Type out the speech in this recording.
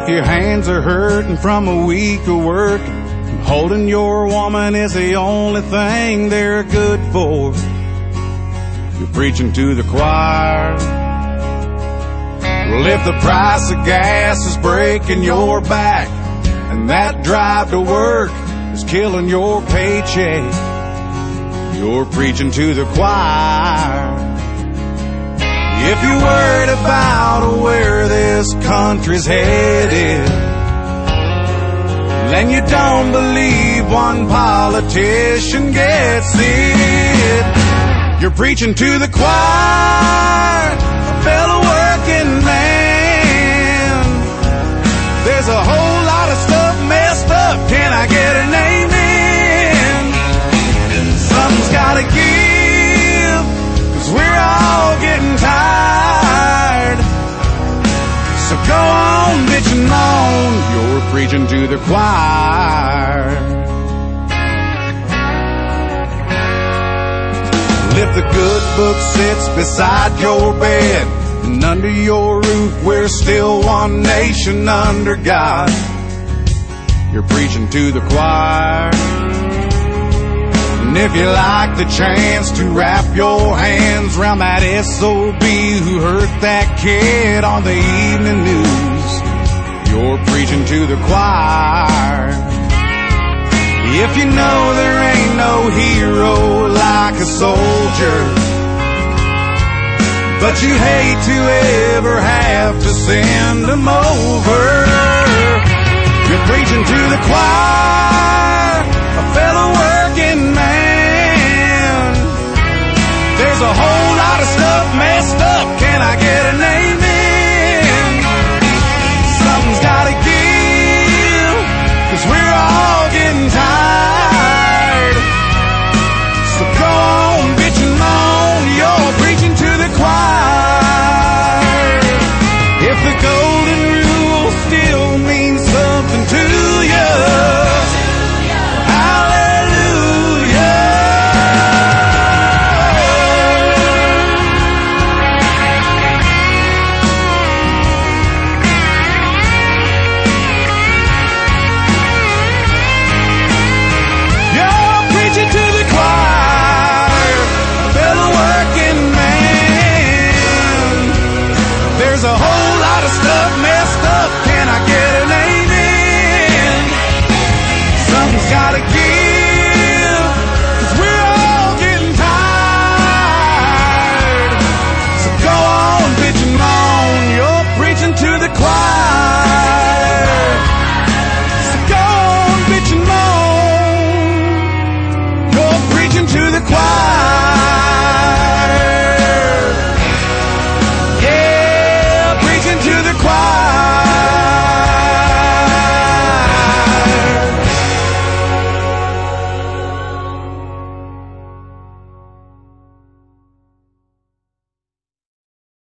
If your hands are hurting from a week of work, holding your woman is the only thing they're good for, you're preaching to the choir. Well, if the price of gas is breaking your back and that drive to work is killing your paycheck, you're preaching to the choir. If you're worried about where this country's headed, then you don't believe one politician gets it, you're preaching to the choir, a fellow working man. There's a whole lot of stuff messed up, can I get an amen? Something's gotta give, 'cause we're all getting tired. So go on bitching on, you're preaching to the choir. If the good book sits beside your bed and under your roof we're still one nation under God, you're preaching to the choir. And if you like the chance to wrap your hands around that SOB who hurt that kid on the evening news, you're preaching to the choir. If you know there ain't no hero like a soldier, but you hate to ever have to send them over, you're preaching to the choir, a fellow working man. There's a whole lot of stuff messed up, can I get an amen? Something's gotta give, 'cause we're all getting tired. So go on bitching on, you're preaching to the choir. If the golden rule still means something to you, a whole lot of stuff messed up, can I get an amen? Something's gotta give, 'cause we're all getting tired. So go on bitching on, you're preaching to the choir. So go on bitching on, you're preaching to the choir.